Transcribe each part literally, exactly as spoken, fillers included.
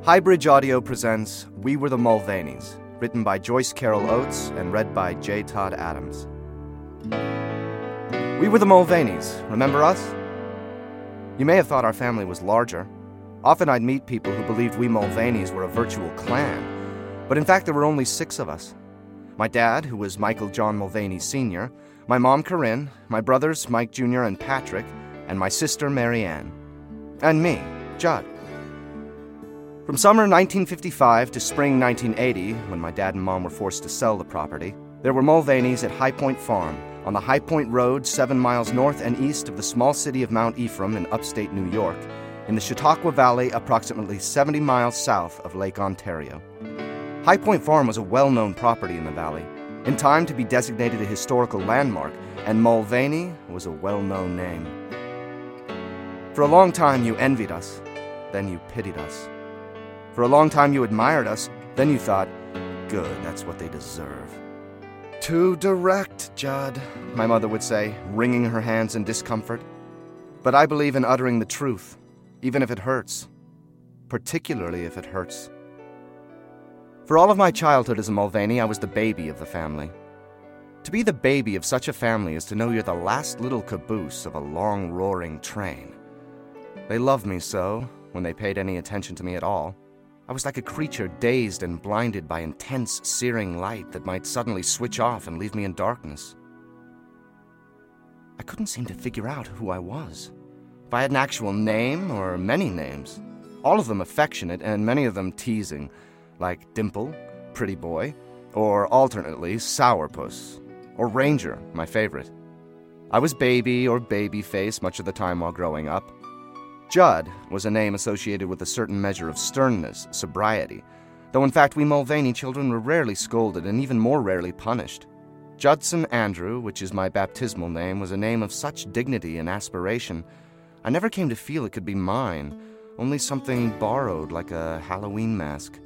Highbridge Audio presents We Were the Mulvaneys, written by Joyce Carol Oates and read by J. Todd Adams. We were the Mulvaneys, remember us? You may have thought our family was larger. Often I'd meet people who believed we Mulvaneys were a virtual clan, but in fact there were only six of us. My dad, who was Michael John Mulvaney Senior, my mom Corinne, my brothers Mike Junior and Patrick, and my sister Mary Ann. And me, Judd. From summer nineteen fifty-five to spring nineteen eighty, when my dad and mom were forced to sell the property, there were Mulvaneys at High Point Farm, on the High Point Road seven miles north and east of the small city of Mount Ephraim in upstate New York, in the Chautauqua Valley approximately seventy miles south of Lake Ontario. High Point Farm was a well-known property in the valley, in time to be designated a historical landmark, and Mulvaney was a well-known name. For a long time you envied us, then you pitied us. For a long time you admired us, then you thought, good, that's what they deserve. Too direct, Judd, my mother would say, wringing her hands in discomfort. But I believe in uttering the truth, even if it hurts, particularly if it hurts. For all of my childhood as a Mulvaney, I was the baby of the family. To be the baby of such a family is to know you're the last little caboose of a long, roaring train. They loved me so, when they paid any attention to me at all. I was like a creature dazed and blinded by intense, searing light that might suddenly switch off and leave me in darkness. I couldn't seem to figure out who I was. If I had an actual name or many names. All of them affectionate and many of them teasing, like Dimple, Pretty Boy, or alternately Sourpuss, or Ranger, my favorite. I was Baby or Babyface much of the time while growing up. Judd was a name associated with a certain measure of sternness, sobriety, though in fact we Mulvaney children were rarely scolded and even more rarely punished. Judson Andrew, which is my baptismal name, was a name of such dignity and aspiration, I never came to feel it could be mine, only something borrowed like a Halloween mask.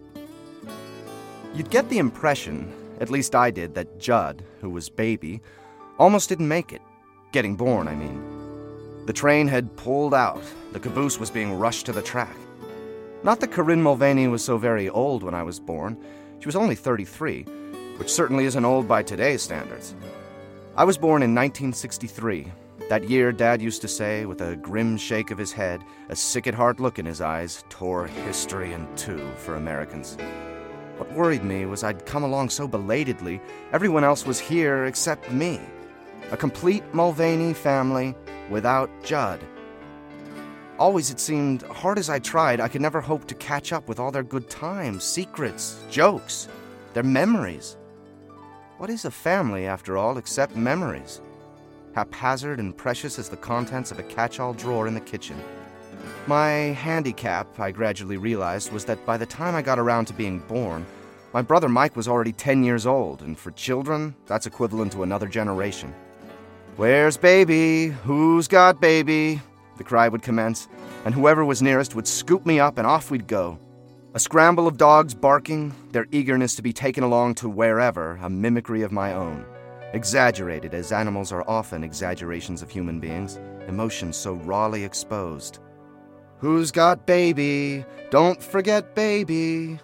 You'd get the impression, at least I did, that Judd, who was Baby, almost didn't make it. Getting born, I mean. The train had pulled out. The caboose was being rushed to the track. Not that Corinne Mulvaney was so very old when I was born. She was only thirty-three, which certainly isn't old by today's standards. I was born in nineteen sixty-three. That year, Dad used to say, with a grim shake of his head, a sick-at-heart look in his eyes, tore history in two for Americans. What worried me was I'd come along so belatedly, everyone else was here except me. A complete Mulvaney family without Judd. Always, it seemed, hard as I tried, I could never hope to catch up with all their good times, secrets, jokes, their memories. What is a family, after all, except memories? Haphazard and precious as the contents of a catch-all drawer in the kitchen. My handicap, I gradually realized, was that by the time I got around to being born, my brother Mike was already ten years old, and for children, that's equivalent to another generation. "Where's Baby? Who's got Baby?" the cry would commence, and whoever was nearest would scoop me up and off we'd go. A scramble of dogs barking, their eagerness to be taken along to wherever, a mimicry of my own. Exaggerated, as animals are often exaggerations of human beings, emotions so rawly exposed. "Who's got Baby? Don't forget Baby."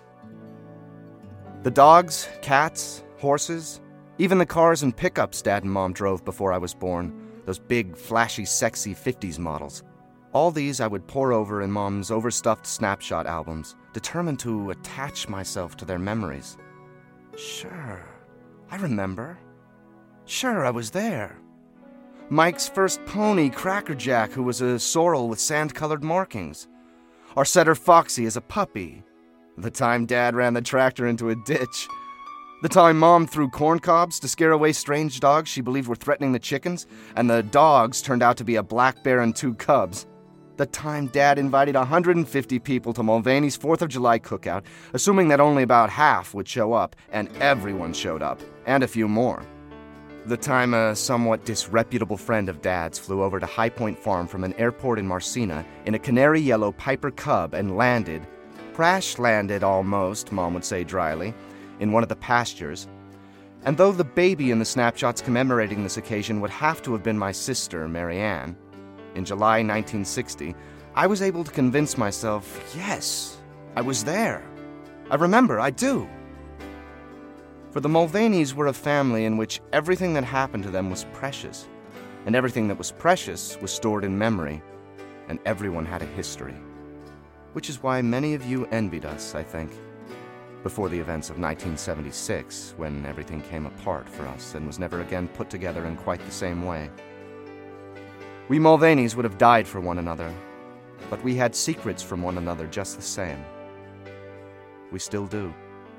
The dogs, cats, horses, even the cars and pickups Dad and Mom drove before I was born, those big, flashy, sexy fifties models. All these I would pore over in Mom's overstuffed snapshot albums, determined to attach myself to their memories. Sure, I remember. Sure, I was there. Mike's first pony, Crackerjack, who was a sorrel with sand-colored markings. Our setter Foxy as a puppy. The time Dad ran the tractor into a ditch. The time Mom threw corn cobs to scare away strange dogs she believed were threatening the chickens, and the dogs turned out to be a black bear and two cubs. The time Dad invited one hundred fifty people to Mulvaney's fourth of July cookout, assuming that only about half would show up, and everyone showed up, and a few more. The time a somewhat disreputable friend of Dad's flew over to High Point Farm from an airport in Marcena in a canary yellow Piper Cub and landed, crash-landed almost, Mom would say dryly, in one of the pastures. And though the baby in the snapshots commemorating this occasion would have to have been my sister, Mary Ann, in July nineteen sixty, I was able to convince myself, yes, I was there. I remember, I do. For the Mulvaneys were a family in which everything that happened to them was precious, and everything that was precious was stored in memory, and everyone had a history. Which is why many of you envied us, I think, before the events of nineteen seventy-six, when everything came apart for us and was never again put together in quite the same way. We Mulvaneys would have died for one another, but we had secrets from one another just the same. We still do.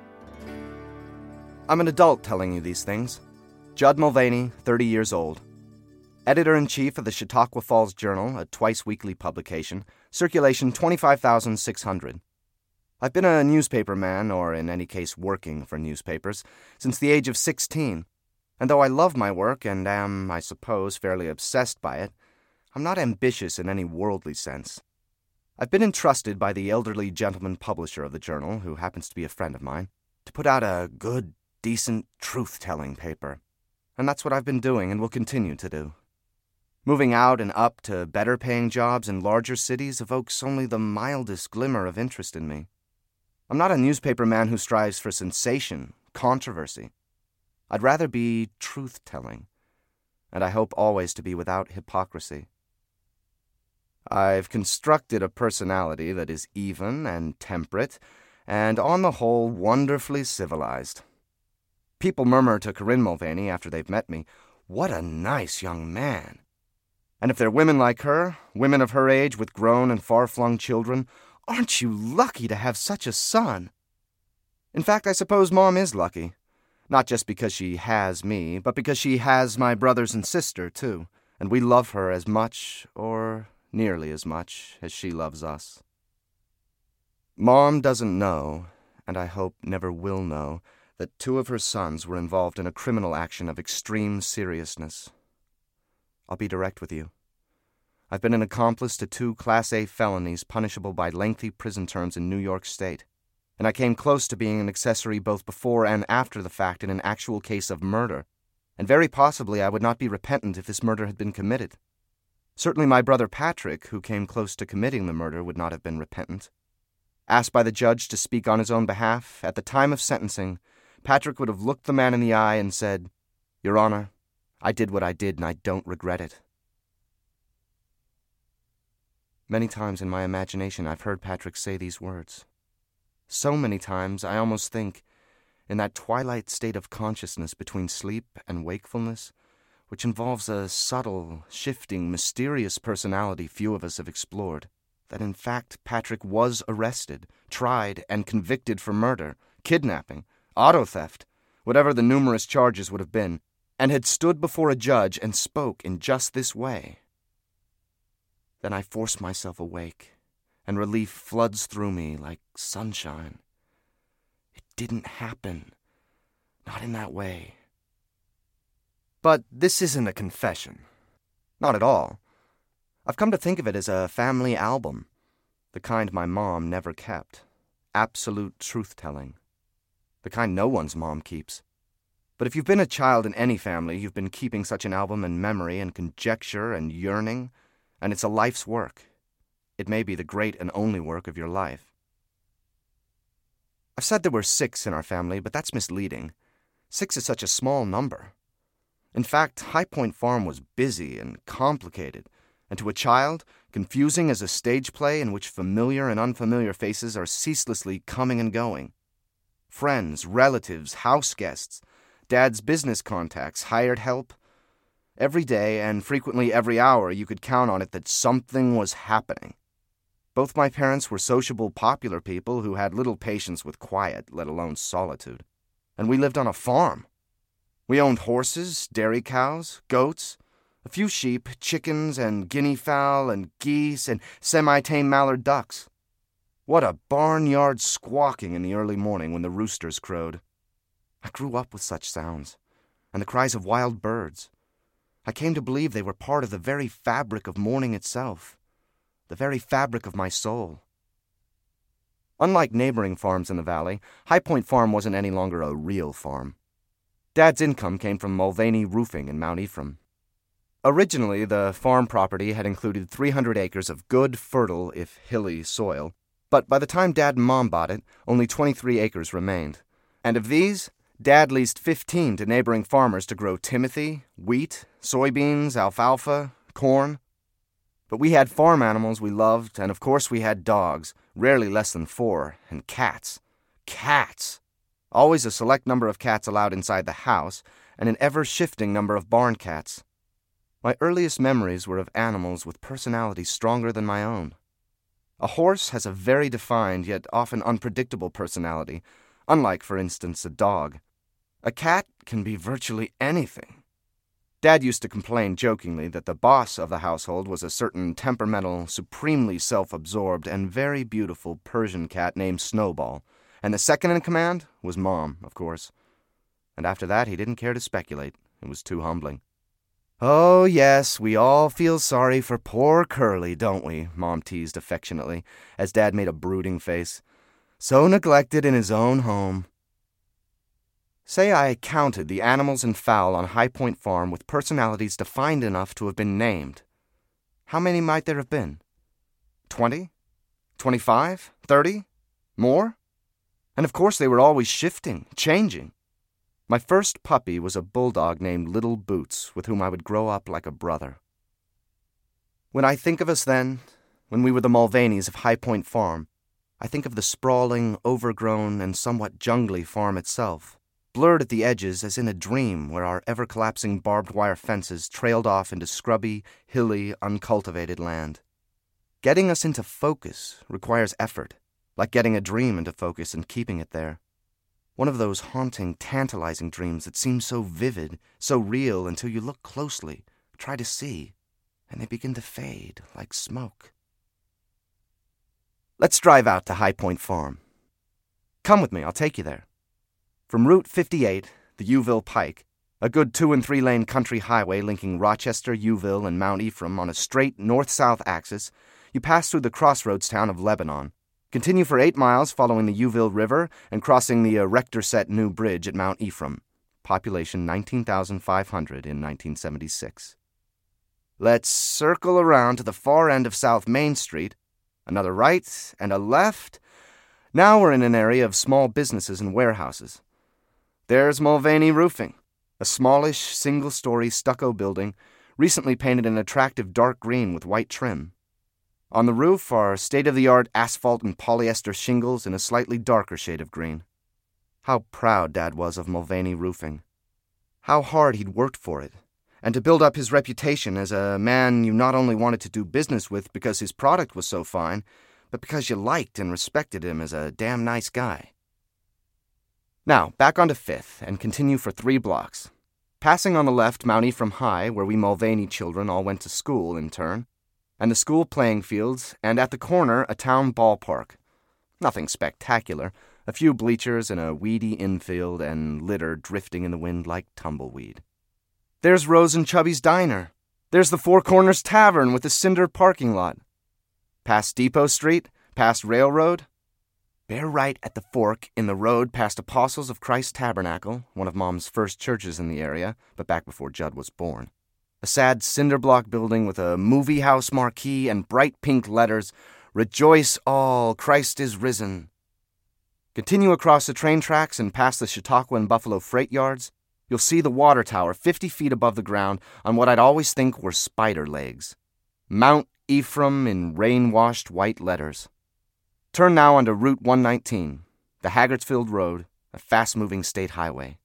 I'm an adult telling you these things. Judd Mulvaney, thirty years old. Editor-in-chief of the Chautauqua Falls Journal, a twice-weekly publication, circulation twenty-five thousand six hundred. I've been a newspaper man, or in any case working for newspapers, since the age of sixteen, and though I love my work and am, I suppose, fairly obsessed by it, I'm not ambitious in any worldly sense. I've been entrusted by the elderly gentleman publisher of the journal, who happens to be a friend of mine, to put out a good, decent, truth-telling paper. And that's what I've been doing and will continue to do. Moving out and up to better-paying jobs in larger cities evokes only the mildest glimmer of interest in me. I'm not a newspaper man who strives for sensation, controversy. I'd rather be truth-telling, and I hope always to be without hypocrisy. I've constructed a personality that is even and temperate, and on the whole wonderfully civilized. People murmur to Corinne Mulvaney after they've met me, "What a nice young man." And if they're women like her, women of her age with grown and far-flung children, aren't you lucky to have such a son? In fact, I suppose Mom is lucky. Not just because she has me, but because she has my brothers and sister, too, and we love her as much, or nearly as much, as she loves us. Mom doesn't know, and I hope never will know, that two of her sons were involved in a criminal action of extreme seriousness. I'll be direct with you. I've been an accomplice to two Class A felonies punishable by lengthy prison terms in New York State, and I came close to being an accessory both before and after the fact in an actual case of murder, and very possibly I would not be repentant if this murder had been committed. Certainly my brother Patrick, who came close to committing the murder, would not have been repentant. Asked by the judge to speak on his own behalf, at the time of sentencing, Patrick would have looked the man in the eye and said, "Your Honor, I did what I did and I don't regret it." Many times in my imagination I've heard Patrick say these words. So many times I almost think, in that twilight state of consciousness between sleep and wakefulness, which involves a subtle, shifting, mysterious personality few of us have explored, that in fact Patrick was arrested, tried, and convicted for murder, kidnapping, auto theft, whatever the numerous charges would have been, and had stood before a judge and spoke in just this way. Then I force myself awake, and relief floods through me like sunshine. It didn't happen. Not in that way. But this isn't a confession. Not at all. I've come to think of it as a family album, the kind my mom never kept. Absolute truth-telling. The kind no one's mom keeps. But if you've been a child in any family, you've been keeping such an album in memory and conjecture and yearning, and it's a life's work. It may be the great and only work of your life. I've said there were six in our family, but that's misleading. Six is such a small number. In fact, High Point Farm was busy and complicated, and to a child, confusing as a stage play in which familiar and unfamiliar faces are ceaselessly coming and going. Friends, relatives, house guests, Dad's business contacts, hired help. Every day, and frequently every hour, you could count on it that something was happening. Both my parents were sociable, popular people who had little patience with quiet, let alone solitude. And we lived on a farm. We owned horses, dairy cows, goats, a few sheep, chickens, and guinea fowl, and geese, and semi-tame mallard ducks. What a barnyard squawking in the early morning when the roosters crowed. I grew up with such sounds, and the cries of wild birds. I came to believe they were part of the very fabric of morning itself, the very fabric of my soul. Unlike neighboring farms in the valley, High Point Farm wasn't any longer a real farm. Dad's income came from Mulvaney Roofing in Mount Ephraim. Originally, the farm property had included three hundred acres of good, fertile, if hilly, soil, But by the time Dad and Mom bought it, only twenty-three acres remained. And of these, Dad leased fifteen to neighboring farmers to grow timothy, wheat, soybeans, alfalfa, corn. But we had farm animals we loved, and of course we had dogs, rarely less than four, and cats. Cats! Always a select number of cats allowed inside the house, and an ever-shifting number of barn cats. My earliest memories were of animals with personalities stronger than my own. A horse has a very defined yet often unpredictable personality, unlike, for instance, a dog. A cat can be virtually anything. Dad used to complain jokingly that the boss of the household was a certain temperamental, supremely self-absorbed, and very beautiful Persian cat named Snowball, and the second in command was Mom, of course. And after that, he didn't care to speculate. It was too humbling. "Oh, yes, we all feel sorry for poor Curly, don't we?" Mom teased affectionately, as Dad made a brooding face. "So neglected in his own home." Say I counted the animals and fowl on High Point Farm with personalities defined enough to have been named. How many might there have been? Twenty? Twenty-five? Thirty? More? And of course they were always shifting, changing. My first puppy was a bulldog named Little Boots, with whom I would grow up like a brother. When I think of us then, when we were the Mulvaneys of High Point Farm, I think of the sprawling, overgrown, and somewhat jungly farm itself, blurred at the edges as in a dream where our ever-collapsing barbed wire fences trailed off into scrubby, hilly, uncultivated land. Getting us into focus requires effort, like getting a dream into focus and keeping it there. One of those haunting, tantalizing dreams that seem so vivid, so real until you look closely, try to see, and they begin to fade like smoke. Let's drive out to High Point Farm. Come with me, I'll take you there. From Route fifty-eight, the Uville Pike, a good two- and three-lane country highway linking Rochester, Uville, and Mount Ephraim on a straight north-south axis, you pass through the crossroads town of Lebanon. Continue for eight miles following the Uville River and crossing the erector-set new bridge at Mount Ephraim. Population nineteen thousand five hundred in nineteen seventy-six. Let's circle around to the far end of South Main Street, another right and a left. Now we're in an area of small businesses and warehouses. There's Mulvaney Roofing, a smallish, single-story stucco building, recently painted an attractive dark green with white trim. On the roof are state-of-the-art asphalt and polyester shingles in a slightly darker shade of green. How proud Dad was of Mulvaney Roofing. How hard he'd worked for it, and to build up his reputation as a man you not only wanted to do business with because his product was so fine, but because you liked and respected him as a damn nice guy. Now, back onto Fifth, and continue for three blocks. Passing on the left Mount Ephraim High, where we Mulvaney children all went to school in turn, and the school playing fields, and at the corner a town ballpark. Nothing spectacular, a few bleachers and a weedy infield and litter drifting in the wind like tumbleweed. There's Rose and Chubby's Diner. There's the Four Corners Tavern with the cinder parking lot. Past Depot Street, past Railroad. Bear right at the fork in the road past Apostles of Christ Tabernacle, one of Mom's first churches in the area, but back before Judd was born. A sad cinder block building with a movie house marquee and bright pink letters, "Rejoice all, Christ is risen." Continue across the train tracks and past the Chautauqua and Buffalo freight yards. You'll see the water tower fifty feet above the ground on what I'd always think were spider legs. Mount Ephraim in rain-washed white letters. Turn now onto Route one nineteen, the Haggardsfield Road, a fast-moving state highway.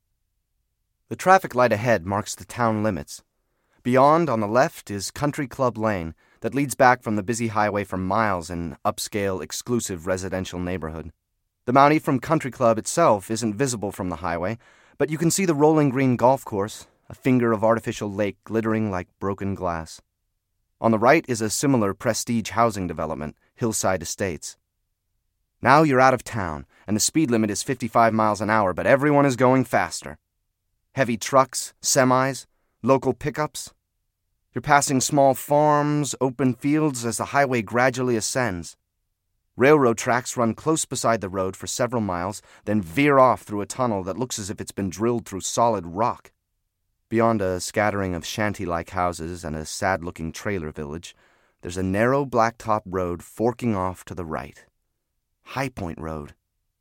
The traffic light ahead marks the town limits. Beyond, on the left, is Country Club Lane that leads back from the busy highway for miles in upscale, exclusive residential neighborhood. The Mount Ephraim Country Club itself isn't visible from the highway, but you can see the rolling green golf course, a finger of artificial lake glittering like broken glass. On the right is a similar prestige housing development, Hillside Estates. Now you're out of town, and the speed limit is fifty-five miles an hour, but everyone is going faster. Heavy trucks, semis, local pickups. You're passing small farms, open fields as the highway gradually ascends. Railroad tracks run close beside the road for several miles, then veer off through a tunnel that looks as if it's been drilled through solid rock. Beyond a scattering of shanty-like houses and a sad-looking trailer village, there's a narrow blacktop road forking off to the right. High Point Road.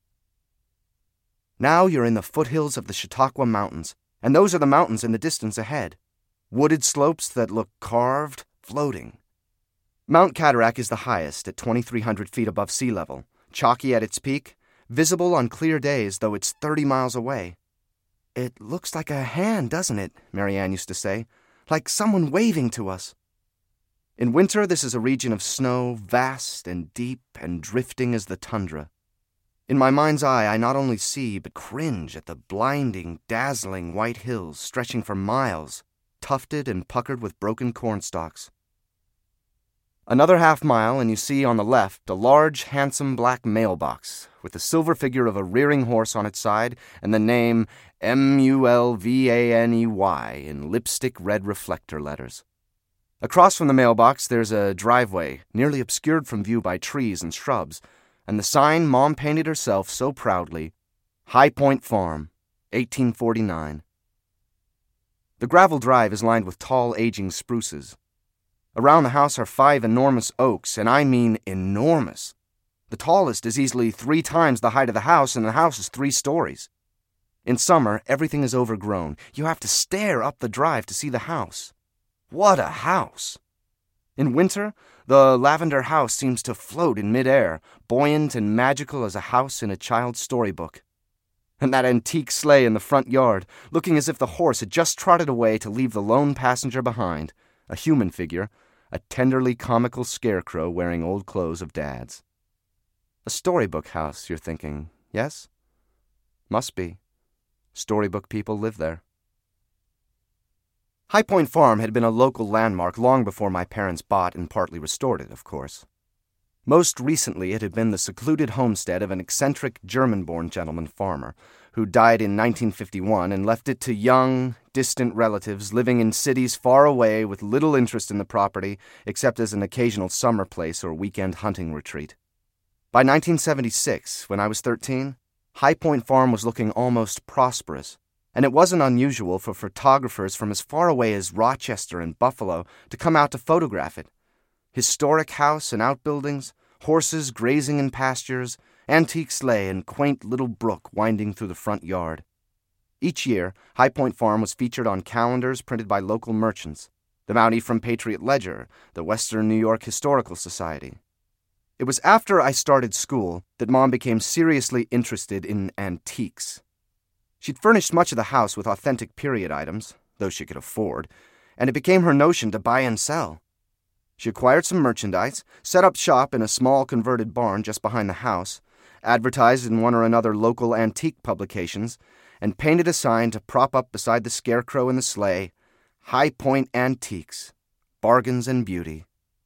Now you're in the foothills of the Chautauqua Mountains, and those are the mountains in the distance ahead. Wooded slopes that look carved, floating. Mount Cataract is the highest at twenty-three hundred feet above sea level, chalky at its peak, visible on clear days though it's thirty miles away. It looks like a hand, doesn't it? Marianne used to say. Like someone waving to us. In winter, this is a region of snow, vast and deep and drifting as the tundra. In my mind's eye, I not only see but cringe at the blinding, dazzling white hills stretching for miles, tufted and puckered with broken cornstalks. Another half mile, and you see on the left a large, handsome black mailbox with the silver figure of a rearing horse on its side and the name M U L V A N E Y in lipstick red reflector letters. Across from the mailbox, there's a driveway, nearly obscured from view by trees and shrubs, and the sign Mom painted herself so proudly, High Point Farm, eighteen forty-nine. The gravel drive is lined with tall, aging spruces. Around the house are five enormous oaks, and I mean enormous. The tallest is easily three times the height of the house, and the house is three stories. In summer, everything is overgrown. You have to stare up the drive to see the house. What a house! In winter, the lavender house seems to float in midair, buoyant and magical as a house in a child's storybook. And that antique sleigh in the front yard, looking as if the horse had just trotted away to leave the lone passenger behind, a human figure, a tenderly comical scarecrow wearing old clothes of Dad's. A storybook house, you're thinking, yes? Must be. Storybook people live there. High Point Farm had been a local landmark long before my parents bought and partly restored it, of course. Most recently, it had been the secluded homestead of an eccentric German-born gentleman farmer who died in nineteen fifty-one and left it to young, distant relatives living in cities far away with little interest in the property except as an occasional summer place or weekend hunting retreat. By nineteen seventy-six, when I was thirteen, High Point Farm was looking almost prosperous, and it wasn't unusual for photographers from as far away as Rochester and Buffalo to come out to photograph it. Historic house and outbuildings, horses grazing in pastures, antique sleigh and quaint little brook winding through the front yard. Each year, High Point Farm was featured on calendars printed by local merchants, the Mount Ephraim Patriot Ledger, the Western New York Historical Society. It was after I started school that Mom became seriously interested in antiques. She'd furnished much of the house with authentic period items, those she could afford, and it became her notion to buy and sell. She acquired some merchandise, set up shop in a small converted barn just behind the house, advertised in one or another local antique publications, and painted a sign to prop up beside the scarecrow in the sleigh, High Point Antiques, Bargains and Beauty.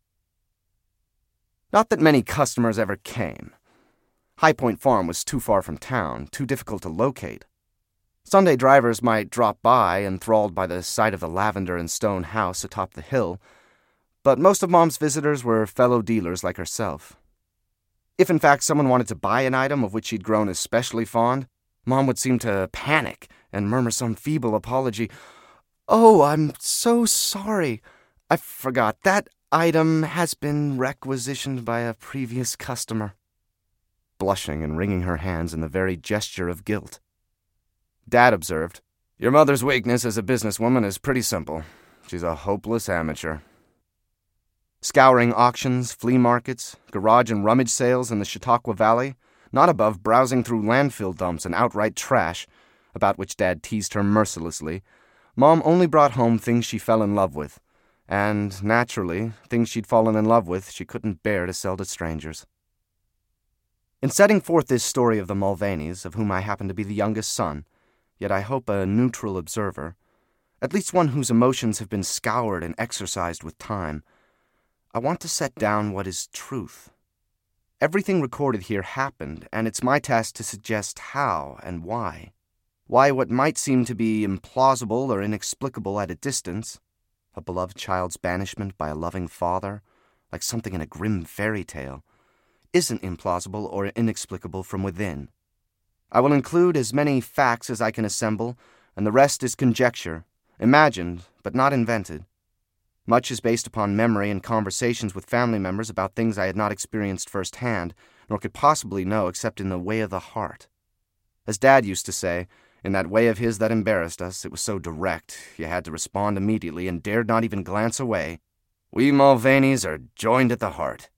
Not that many customers ever came. High Point Farm was too far from town, too difficult to locate. Sunday drivers might drop by, enthralled by the sight of the lavender and stone house atop the hill, but most of Mom's visitors were fellow dealers like herself. If in fact someone wanted to buy an item of which she'd grown especially fond, Mom would seem to panic and murmur some feeble apology. "Oh, I'm so sorry. I forgot. That item has been requisitioned by a previous customer," blushing and wringing her hands in the very gesture of guilt. Dad observed, "Your mother's weakness as a businesswoman is pretty simple. She's a hopeless amateur." Scouring auctions, flea markets, garage and rummage sales in the Chautauqua Valley, not above browsing through landfill dumps and outright trash, about which Dad teased her mercilessly, Mom only brought home things she fell in love with, and, naturally, things she'd fallen in love with she couldn't bear to sell to strangers. In setting forth this story of the Mulvaneys, of whom I happen to be the youngest son, yet I hope a neutral observer, at least one whose emotions have been scoured and exercised with time, I want to set down what is truth. Everything recorded here happened, and it's my task to suggest how and why. Why what might seem to be implausible or inexplicable at a distance, a beloved child's banishment by a loving father, like something in a grim fairy tale, isn't implausible or inexplicable from within. I will include as many facts as I can assemble, and the rest is conjecture, imagined but not invented. Much is based upon memory and conversations with family members about things I had not experienced firsthand, nor could possibly know except in the way of the heart. As Dad used to say, in that way of his that embarrassed us, it was so direct, you had to respond immediately and dared not even glance away. We Mulvaneys are joined at the heart.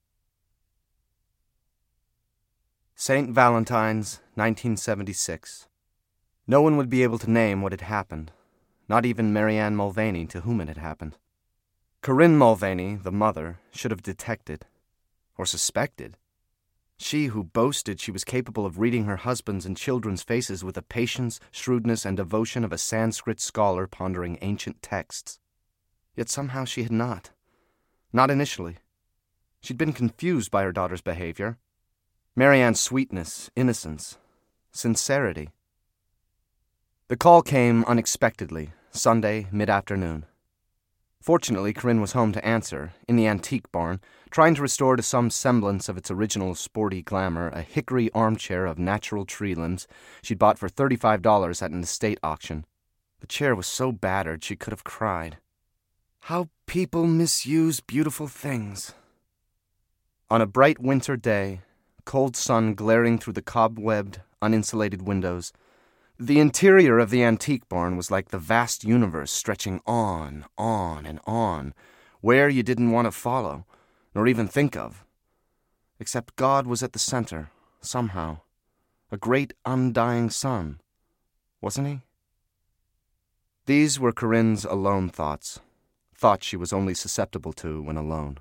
Saint Valentine's, nineteen seventy-six. No one would be able to name what had happened, not even Marianne Mulvaney, to whom it had happened. Corinne Mulvaney, the mother, should have detected, or suspected. She who boasted she was capable of reading her husband's and children's faces with the patience, shrewdness, and devotion of a Sanskrit scholar pondering ancient texts. Yet somehow she had not. Not initially. She'd been confused by her daughter's behavior. Marianne's sweetness, innocence, sincerity. The call came unexpectedly, Sunday, mid-afternoon. Fortunately, Corinne was home to answer, in the antique barn, trying to restore to some semblance of its original sporty glamour a hickory armchair of natural tree limbs she'd bought for thirty-five dollars at an estate auction. The chair was so battered she could have cried. How people misuse beautiful things. On a bright winter day, cold sun glaring through the cobwebbed, uninsulated windows, the interior of the antique barn was like the vast universe stretching on, on, and on, where you didn't want to follow, nor even think of. Except God was at the center, somehow. A great undying sun, wasn't he? These were Corinne's alone thoughts, thoughts she was only susceptible to when alone.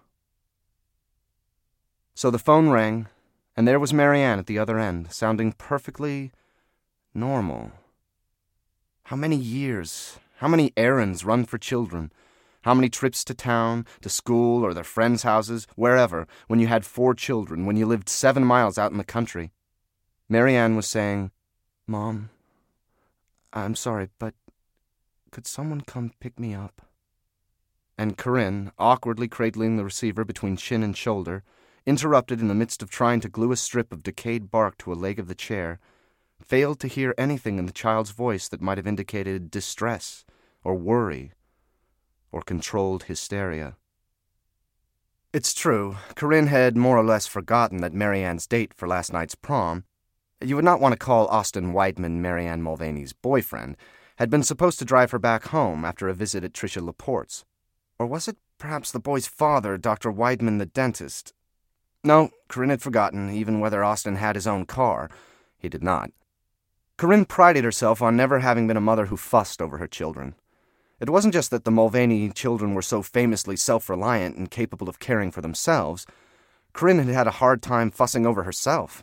So the phone rang, and there was Marianne at the other end, sounding perfectly normal. How many years, how many errands run for children, how many trips to town, to school, or their friends' houses, wherever, when you had four children, when you lived seven miles out in the country. Marianne was saying, Mom, I'm sorry, but could someone come pick me up? And Corinne, awkwardly cradling the receiver between chin and shoulder, interrupted in the midst of trying to glue a strip of decayed bark to a leg of the chair, failed to hear anything in the child's voice that might have indicated distress or worry or controlled hysteria. It's true, Corinne had more or less forgotten that Marianne's date for last night's prom, you would not want to call Austin Weidman Marianne Mulvaney's boyfriend, had been supposed to drive her back home after a visit at Tricia Laporte's. Or was it perhaps the boy's father, Doctor Weidman the dentist? No, Corinne had forgotten even whether Austin had his own car. He did not. Corinne prided herself on never having been a mother who fussed over her children. It wasn't just that the Mulvaney children were so famously self-reliant and capable of caring for themselves. Corinne had had a hard time fussing over herself.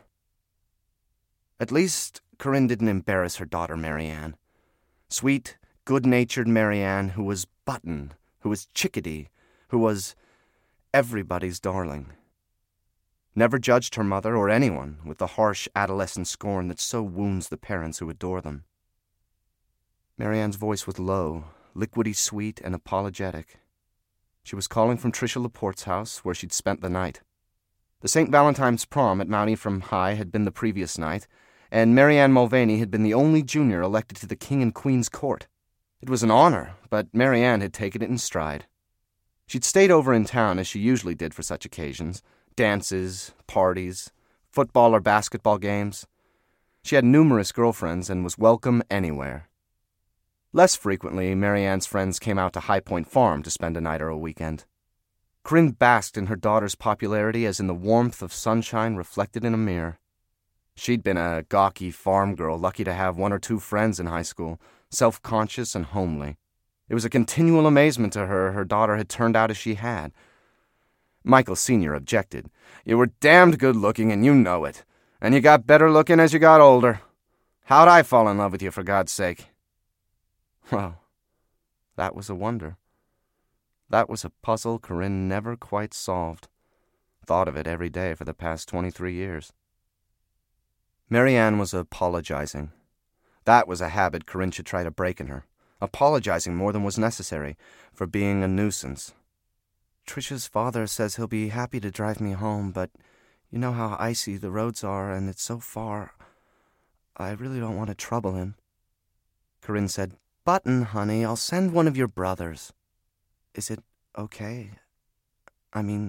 At least, Corinne didn't embarrass her daughter Marianne. Sweet, good-natured Marianne, who was Button, who was Chickadee, who was everybody's darling. Never judged her mother or anyone with the harsh adolescent scorn that so wounds the parents who adore them. Marianne's voice was low, liquidy sweet, and apologetic. She was calling from Tricia Laporte's house, where she'd spent the night. The Saint Valentine's prom at Mount Ephraim High had been the previous night, and Marianne Mulvaney had been the only junior elected to the King and Queen's Court. It was an honor, but Marianne had taken it in stride. She'd stayed over in town as she usually did for such occasions, dances, parties, football or basketball games. She had numerous girlfriends and was welcome anywhere. Less frequently, Marianne's friends came out to High Point Farm to spend a night or a weekend. Corinne basked in her daughter's popularity as in the warmth of sunshine reflected in a mirror. She'd been a gawky farm girl, lucky to have one or two friends in high school, self-conscious and homely. It was a continual amazement to her her daughter had turned out as she had. Michael Senior objected. You were damned good-looking, and you know it. And you got better looking as you got older. How'd I fall in love with you, for God's sake? Well, that was a wonder. That was a puzzle Corinne never quite solved. Thought of it every day for the past twenty-three years. Marianne was apologizing. That was a habit Corinne should try to break in her. Apologizing more than was necessary for being a nuisance. Tricia's father says he'll be happy to drive me home, but you know how icy the roads are, and it's so far. I really don't want to trouble him. Corinne said, Button, honey, I'll send one of your brothers. Is it okay? I mean,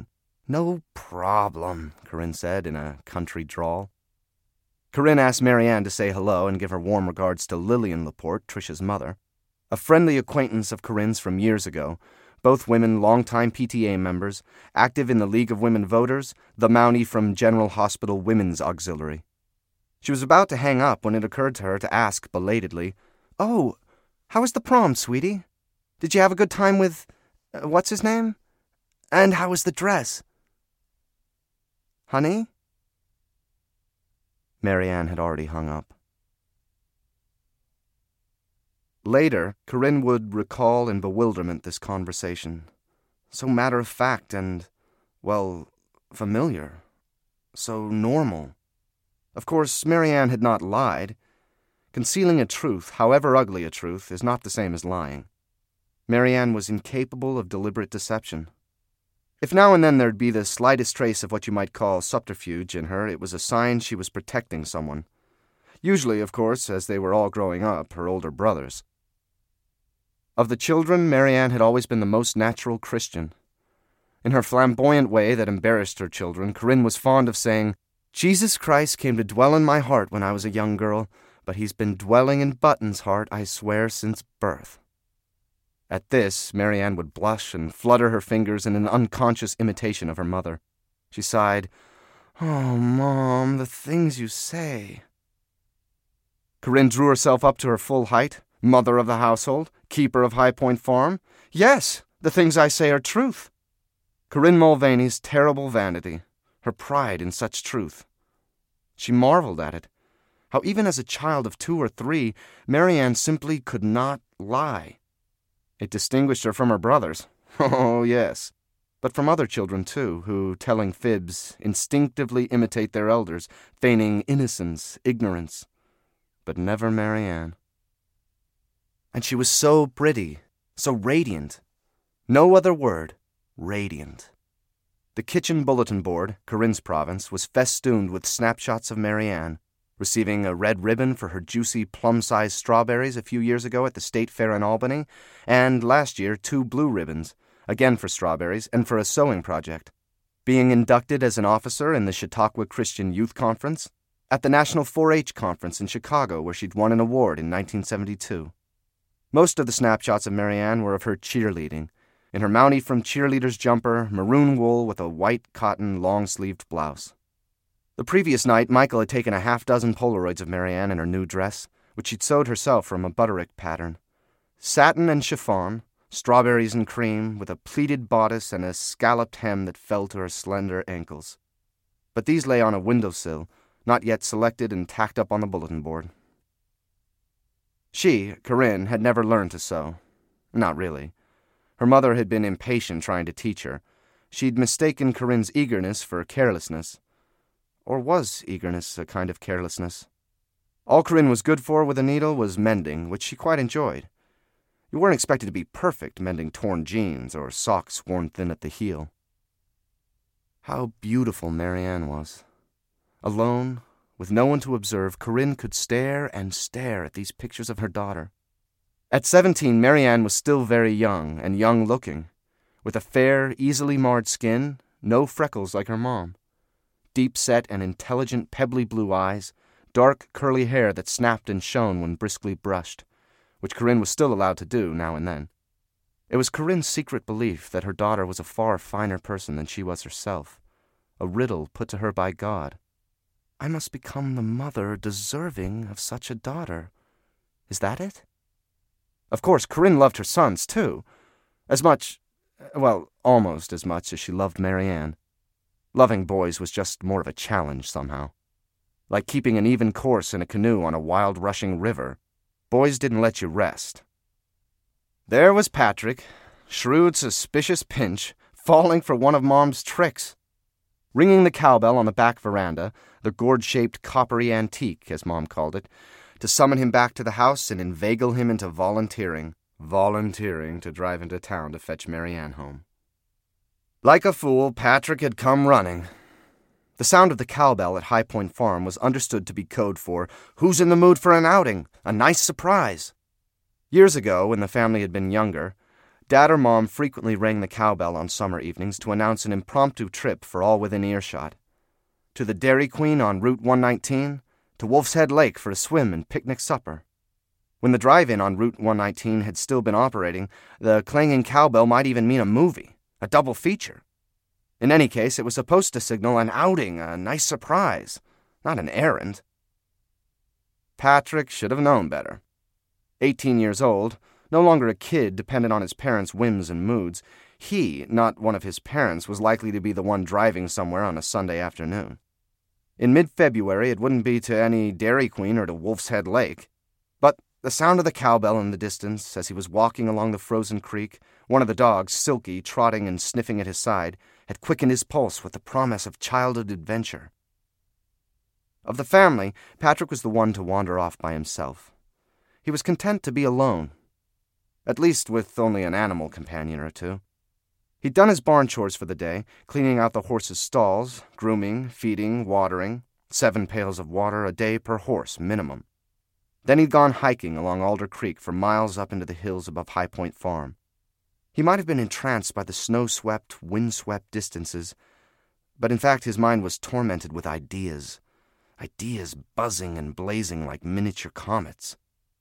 No problem, Corinne said in a country drawl. Corinne asked Marianne to say hello and give her warm regards to Lillian Laporte, Tricia's mother, a friendly acquaintance of Corinne's from years ago, both women longtime P T A members, active in the League of Women Voters, the Mountie from General Hospital Women's Auxiliary. She was about to hang up when it occurred to her to ask belatedly, "Oh, how was the prom, sweetie? Did you have a good time with, uh, what's his name? And how was the dress?" "Honey?" Marianne had already hung up. Later, Corinne would recall in bewilderment this conversation. So matter-of-fact and, well, familiar. So normal. Of course, Marianne had not lied. Concealing a truth, however ugly a truth, is not the same as lying. Marianne was incapable of deliberate deception. If now and then there'd be the slightest trace of what you might call subterfuge in her, it was a sign she was protecting someone. Usually, of course, as they were all growing up, her older brothers. Of the children, Marianne had always been the most natural Christian. In her flamboyant way that embarrassed her children, Corinne was fond of saying, "Jesus Christ came to dwell in my heart when I was a young girl, but he's been dwelling in Button's heart, I swear, since birth." At this, Marianne would blush and flutter her fingers in an unconscious imitation of her mother. She sighed, "Oh, Mom, the things you say." Corinne drew herself up to her full height. Mother of the household, keeper of High Point Farm. Yes, the things I say are truth. Corinne Mulvaney's terrible vanity, her pride in such truth. She marveled at it. How even as a child of two or three, Marianne simply could not lie. It distinguished her from her brothers. Oh, yes. But from other children, too, who, telling fibs, instinctively imitate their elders, feigning innocence, ignorance. But never Marianne. And she was so pretty, so radiant. No other word, radiant. The kitchen bulletin board, Corinne's province, was festooned with snapshots of Marianne, receiving a red ribbon for her juicy plum-sized strawberries a few years ago at the State Fair in Albany, and last year two blue ribbons, again for strawberries and for a sewing project. Being inducted as an officer in the Chautauqua Christian Youth Conference, at the National four H Conference in Chicago where she'd won an award in nineteen seventy-two. Most of the snapshots of Marianne were of her cheerleading, in her Mountie from Cheerleader's jumper, maroon wool with a white cotton long-sleeved blouse. The previous night, Michael had taken a half-dozen Polaroids of Marianne in her new dress, which she'd sewed herself from a Butterick pattern. Satin and chiffon, strawberries and cream, with a pleated bodice and a scalloped hem that fell to her slender ankles. But these lay on a windowsill, not yet selected and tacked up on the bulletin board. She, Corinne, had never learned to sew. Not really. Her mother had been impatient trying to teach her. She'd mistaken Corinne's eagerness for carelessness. Or was eagerness a kind of carelessness? All Corinne was good for with a needle was mending, which she quite enjoyed. You weren't expected to be perfect mending torn jeans or socks worn thin at the heel. How beautiful Marianne was. Alone, with no one to observe, Corinne could stare and stare at these pictures of her daughter. At seventeen, Marianne was still very young and young-looking, with a fair, easily marred skin, no freckles like her mom, deep-set and intelligent pebbly blue eyes, dark curly hair that snapped and shone when briskly brushed, which Corinne was still allowed to do now and then. It was Corinne's secret belief that her daughter was a far finer person than she was herself, a riddle put to her by God. I must become the mother deserving of such a daughter. Is that it? Of course, Corinne loved her sons, too. As much, well, almost as much as she loved Marianne. Loving boys was just more of a challenge somehow. Like keeping an even course in a canoe on a wild rushing river. Boys didn't let you rest. There was Patrick, shrewd, suspicious Pinch, falling for one of Mom's tricks. Ringing the cowbell on the back veranda, the gourd-shaped coppery antique, as Mom called it, to summon him back to the house and inveigle him into volunteering, volunteering to drive into town to fetch Marianne home. Like a fool, Patrick had come running. The sound of the cowbell at High Point Farm was understood to be code for, "Who's in the mood for an outing? A nice surprise." Years ago, when the family had been younger, Dad or Mom frequently rang the cowbell on summer evenings to announce an impromptu trip for all within earshot. To the Dairy Queen on Route one nineteen, to Wolf's Head Lake for a swim and picnic supper. When the drive-in on Route one nineteen had still been operating, the clanging cowbell might even mean a movie, a double feature. In any case, it was supposed to signal an outing, a nice surprise, not an errand. Patrick should have known better. Eighteen years old, no longer a kid dependent on his parents' whims and moods, he, not one of his parents, was likely to be the one driving somewhere on a Sunday afternoon. In mid-February, it wouldn't be to any Dairy Queen or to Wolf's Head Lake. But the sound of the cowbell in the distance, as he was walking along the frozen creek, one of the dogs, Silky, trotting and sniffing at his side, had quickened his pulse with the promise of childhood adventure. Of the family, Patrick was the one to wander off by himself. He was content to be alone, at least with only an animal companion or two. He'd done his barn chores for the day, cleaning out the horses' stalls, grooming, feeding, watering, seven pails of water a day per horse minimum. Then he'd gone hiking along Alder Creek for miles up into the hills above High Point Farm. He might have been entranced by the snow-swept, wind-swept distances, but in fact his mind was tormented with ideas, ideas buzzing and blazing like miniature comets.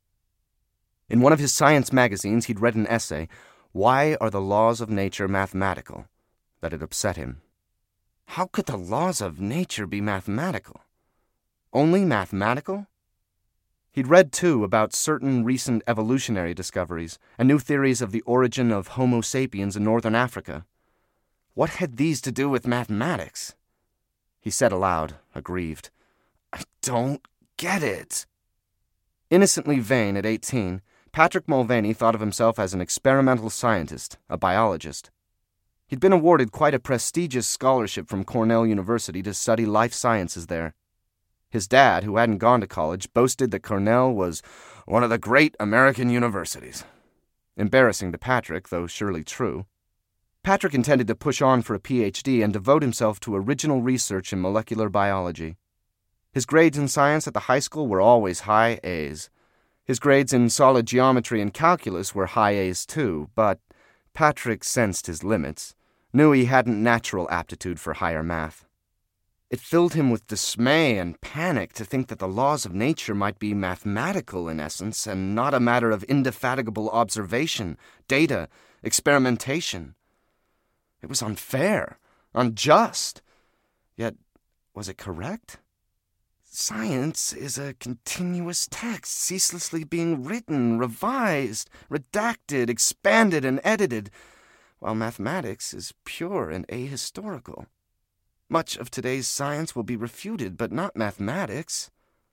In one of his science magazines, he'd read an essay, Why Are the Laws of Nature Mathematical?, that had upset him. How could the laws of nature be mathematical? Only mathematical? He'd read, too, about certain recent evolutionary discoveries and new theories of the origin of Homo sapiens in northern Africa. What had these to do with mathematics? He said aloud, aggrieved, I don't get it. Innocently vain at eighteen, Patrick Mulvaney thought of himself as an experimental scientist, a biologist. He'd been awarded quite a prestigious scholarship from Cornell University to study life sciences there. His dad, who hadn't gone to college, boasted that Cornell was one of the great American universities. Embarrassing to Patrick, though surely true. Patrick intended to push on for a P H D and devote himself to original research in molecular biology. His grades in science at the high school were always high A's. His grades in solid geometry and calculus were high A's too, but Patrick sensed his limits, knew he hadn't natural aptitude for higher math. It filled him with dismay and panic to think that the laws of nature might be mathematical in essence and not a matter of indefatigable observation, data, experimentation. It was unfair, unjust. Yet, was it correct? Science is a continuous text, ceaselessly being written, revised, redacted, expanded, and edited, while mathematics is pure and ahistorical. Much of today's science will be refuted, but not mathematics.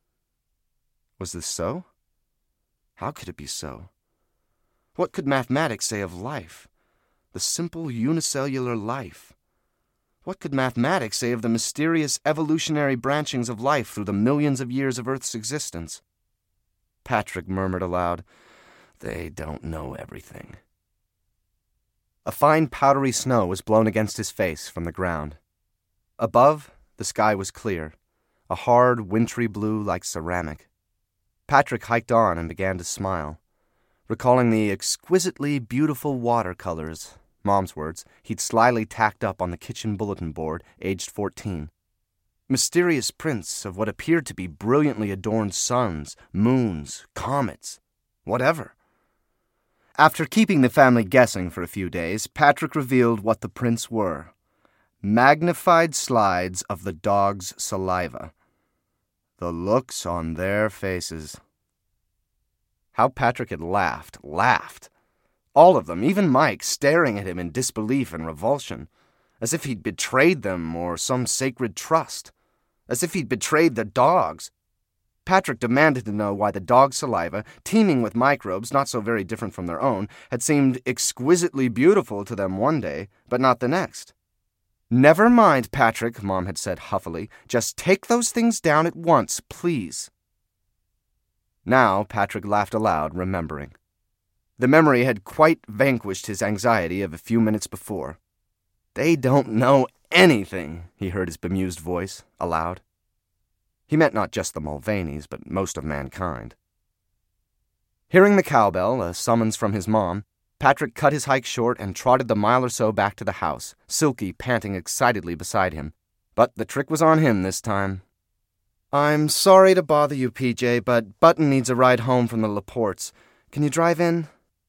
Was this so? How could it be so? What could mathematics say of life? The simple unicellular life. What could mathematics say of the mysterious evolutionary branchings of life through the millions of years of Earth's existence? Patrick murmured aloud, They don't know everything. A fine powdery snow was blown against his face from the ground. Above, the sky was clear, a hard, wintry blue like ceramic. Patrick hiked on and began to smile, recalling the exquisitely beautiful watercolors, Mom's words, he'd slyly tacked up on the kitchen bulletin board, aged fourteen. Mysterious prints of what appeared to be brilliantly adorned suns, moons, comets, whatever. After keeping the family guessing for a few days, Patrick revealed what the prints were. Magnified slides of the dog's saliva. The looks on their faces. How Patrick had laughed, laughed. All of them, even Mike, staring at him in disbelief and revulsion, as if he'd betrayed them or some sacred trust, as if he'd betrayed the dogs. Patrick demanded to know why the dog's saliva, teeming with microbes not so very different from their own, had seemed exquisitely beautiful to them one day, but not the next. Never mind, Patrick, Mom had said huffily. Just take those things down at once, please. Now Patrick laughed aloud, remembering. The memory had quite vanquished his anxiety of a few minutes before. They don't know anything, he heard his bemused voice, aloud. He meant not just the Mulvaneys, but most of mankind. Hearing the cowbell, a summons from his mom, Patrick cut his hike short and trotted the mile or so back to the house, Silky panting excitedly beside him. But the trick was on him this time. "I'm sorry to bother you, P J, but Button needs a ride home from the Laportes. Can you drive in?"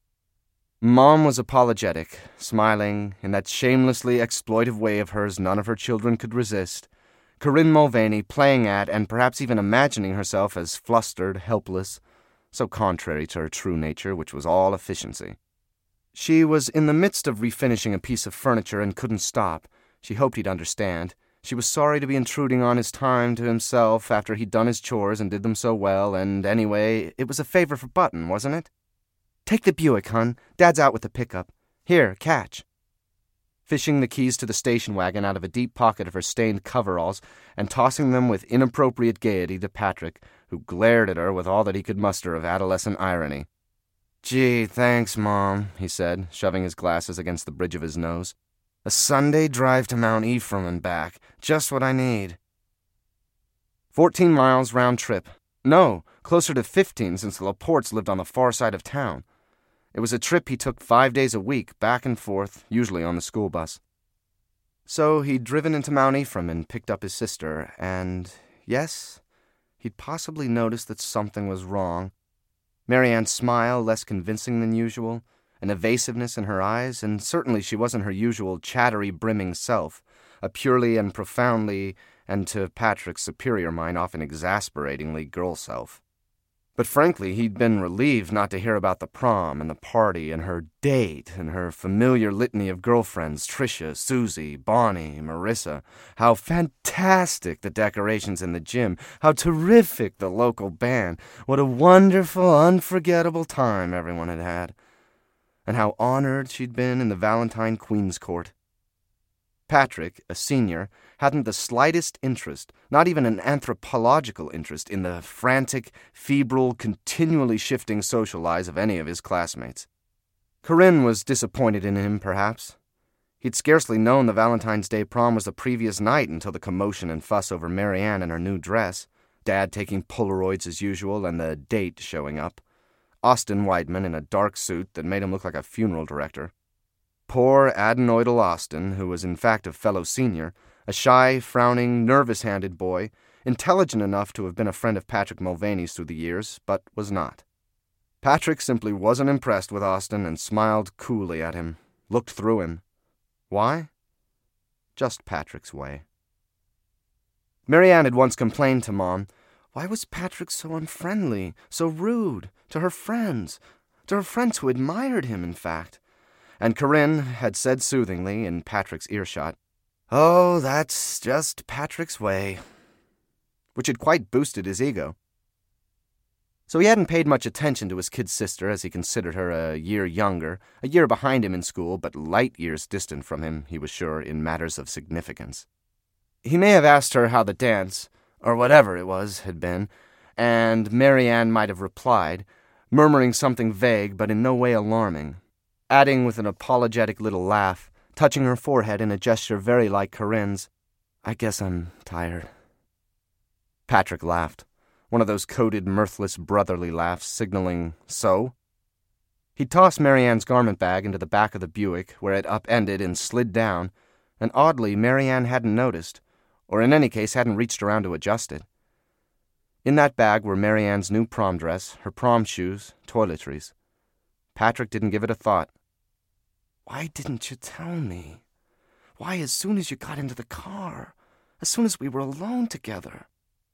Mom was apologetic, smiling in that shamelessly exploitive way of hers none of her children could resist. Corinne Mulvaney playing at and perhaps even imagining herself as flustered, helpless, so contrary to her true nature, which was all efficiency. She was in the midst of refinishing a piece of furniture and couldn't stop. She hoped he'd understand. She was sorry to be intruding on his time to himself after he'd done his chores and did them so well, and anyway, it was a favor for Button, wasn't it? "Take the Buick, hon. Dad's out with the pickup. Here, catch." Fishing the keys to the station wagon out of a deep pocket of her stained coveralls and tossing them with inappropriate gaiety to Patrick, who glared at her with all that he could muster of adolescent irony. "Gee, thanks, Mom," he said, shoving his glasses against the bridge of his nose. "A Sunday drive to Mount Ephraim and back. Just what I need." Fourteen miles round trip. No, closer to fifteen since the Laportes lived on the far side of town. It was a trip he took five days a week, back and forth, usually on the school bus. So he'd driven into Mount Ephraim and picked up his sister, and, yes, he'd possibly noticed that something was wrong. Marianne's smile less convincing than usual, an evasiveness in her eyes, and certainly she wasn't her usual chattery, brimming self, a purely and profoundly, and to Patrick's superior mind often exasperatingly, girl self. But frankly, he'd been relieved not to hear about the prom and the party and her date and her familiar litany of girlfriends, Tricia, Susie, Bonnie, Marissa. How fantastic the decorations in the gym. How terrific the local band. What a wonderful, unforgettable time everyone had had. And how honored she'd been in the Valentine Queen's Court. Patrick, a senior, hadn't the slightest interest, not even an anthropological interest, in the frantic, febrile, continually shifting social lives of any of his classmates. Corinne was disappointed in him, perhaps. He'd scarcely known the Valentine's Day prom was the previous night until the commotion and fuss over Marianne and her new dress, Dad taking Polaroids as usual, and the date showing up. Austin Weidman in a dark suit that made him look like a funeral director. Poor adenoidal Austin, who was in fact a fellow senior, a shy, frowning, nervous-handed boy, intelligent enough to have been a friend of Patrick Mulvaney's through the years, but was not. Patrick simply wasn't impressed with Austin and smiled coolly at him, looked through him. Why? Just Patrick's way. Marianne had once complained to Mom, why was Patrick so unfriendly, so rude, to her friends, to her friends who admired him, in fact? And Corinne had said soothingly, in Patrick's earshot, "Oh, that's just Patrick's way," which had quite boosted his ego. So he hadn't paid much attention to his kid sister, as he considered her a year younger, a year behind him in school, but light years distant from him, he was sure, in matters of significance. He may have asked her how the dance, or whatever it was, had been, and Marianne might have replied, murmuring something vague but in no way alarming, adding with an apologetic little laugh, touching her forehead in a gesture very like Corinne's, "I guess I'm tired." Patrick laughed, one of those coded, mirthless, brotherly laughs signaling, "So?" He tossed Marianne's garment bag into the back of the Buick, where it upended and slid down, and oddly Marianne hadn't noticed, or in any case hadn't reached around to adjust it. In that bag were Marianne's new prom dress, her prom shoes, toiletries. Patrick didn't give it a thought. "Why didn't you tell me? Why, as soon as you got into the car? As soon as we were alone together?"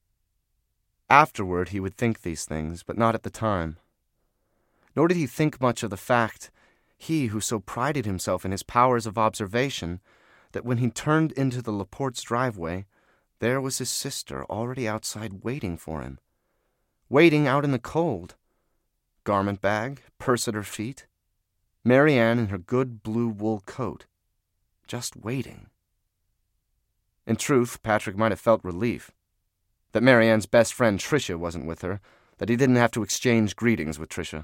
Afterward he would think these things, but not at the time. Nor did he think much of the fact, he who so prided himself in his powers of observation, that when he turned into the Laportes' driveway, there was his sister already outside waiting for him. Waiting out in the cold. Garment bag, purse at her feet. Marianne in her good blue wool coat. Just waiting. In truth, Patrick might have felt relief. That Marianne's best friend Tricia wasn't with her, that he didn't have to exchange greetings with Tricia.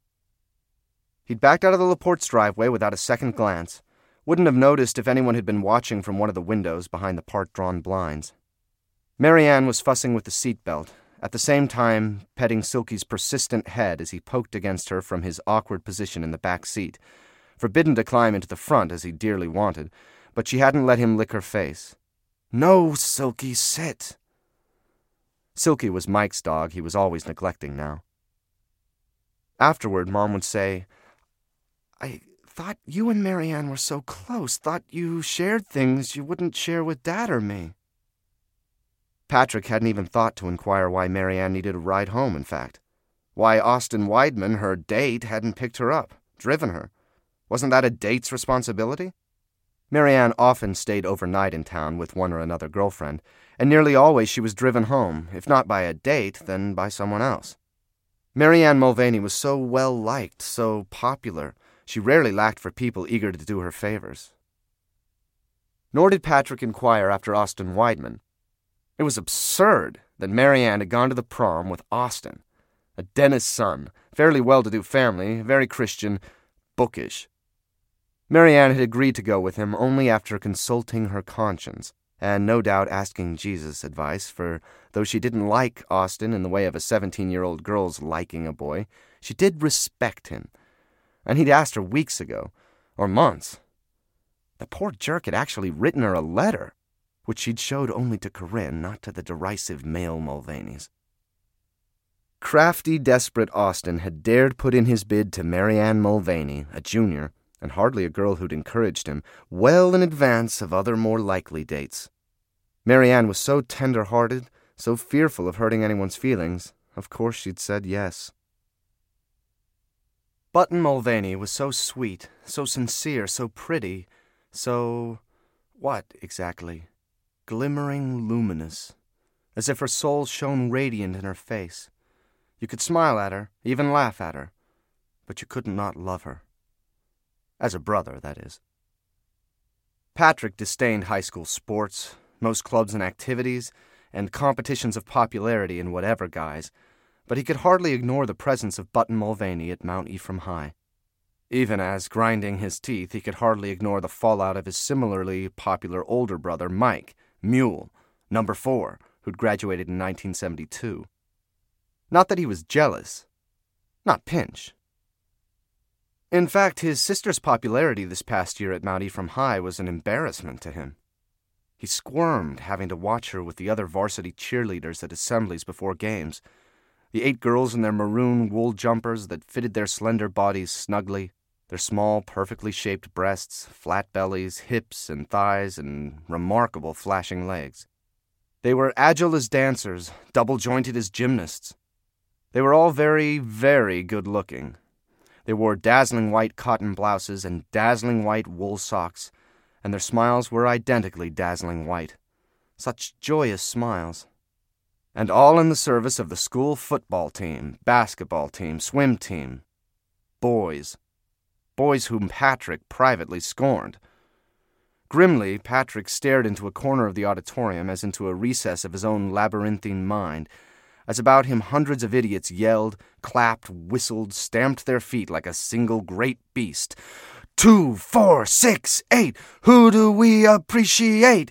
He'd backed out of the Laportes' driveway without a second glance, wouldn't have noticed if anyone had been watching from one of the windows behind the part-drawn blinds. Marianne was fussing with the seatbelt, at the same time petting Silky's persistent head as he poked against her from his awkward position in the back seat, forbidden to climb into the front as he dearly wanted, but she hadn't let him lick her face. "No, Silky, sit." Silky was Mike's dog he was always neglecting now. Afterward, Mom would say, "I thought you and Marianne were so close, thought you shared things you wouldn't share with Dad or me." Patrick hadn't even thought to inquire why Marianne needed a ride home, in fact. Why Austin Weidman, her date, hadn't picked her up, driven her. Wasn't that a date's responsibility? Marianne often stayed overnight in town with one or another girlfriend, and nearly always she was driven home, if not by a date, then by someone else. Marianne Mulvaney was so well-liked, so popular, she rarely lacked for people eager to do her favors. Nor did Patrick inquire after Austin Weidman. It was absurd that Marianne had gone to the prom with Austin, a dentist's son, fairly well-to-do family, very Christian, bookish. Marianne had agreed to go with him only after consulting her conscience, and no doubt asking Jesus' advice, for though she didn't like Austin in the way of a seventeen-year-old girl's liking a boy, she did respect him, and he'd asked her weeks ago, or months. The poor jerk had actually written her a letter, which she'd showed only to Corinne, not to the derisive male Mulvaneys. Crafty, desperate Austin had dared put in his bid to Marianne Mulvaney, a junior, and hardly a girl who'd encouraged him, well in advance of other more likely dates. Marianne was so tender-hearted, so fearful of hurting anyone's feelings, of course she'd said yes. Button Mulvaney was so sweet, so sincere, so pretty, so... what, exactly? Glimmering luminous, as if her soul shone radiant in her face. You could smile at her, even laugh at her, but you couldn't not love her. As a brother, that is. Patrick disdained high school sports, most clubs and activities, and competitions of popularity in whatever guise, but he could hardly ignore the presence of Button Mulvaney at Mount Ephraim High. Even as, grinding his teeth, he could hardly ignore the fallout of his similarly popular older brother, Mike, Mule, number four, who'd graduated in nineteen seventy-two. Not that he was jealous. Not pinch. In fact, his sister's popularity this past year at Mount Ephraim High was an embarrassment to him. He squirmed having to watch her with the other varsity cheerleaders at assemblies before games, the eight girls in their maroon wool jumpers that fitted their slender bodies snugly, their small, perfectly shaped breasts, flat bellies, hips and thighs, and remarkable flashing legs. They were agile as dancers, double-jointed as gymnasts. They were all very, very good-looking. They wore dazzling white cotton blouses and dazzling white wool socks, and their smiles were identically dazzling white. Such joyous smiles. And all in the service of the school football team, basketball team, swim team. Boys. Boys whom Patrick privately scorned. Grimly, Patrick stared into a corner of the auditorium as into a recess of his own labyrinthine mind, as about him hundreds of idiots yelled, clapped, whistled, stamped their feet like a single great beast. Two, four, six, eight, who do we appreciate?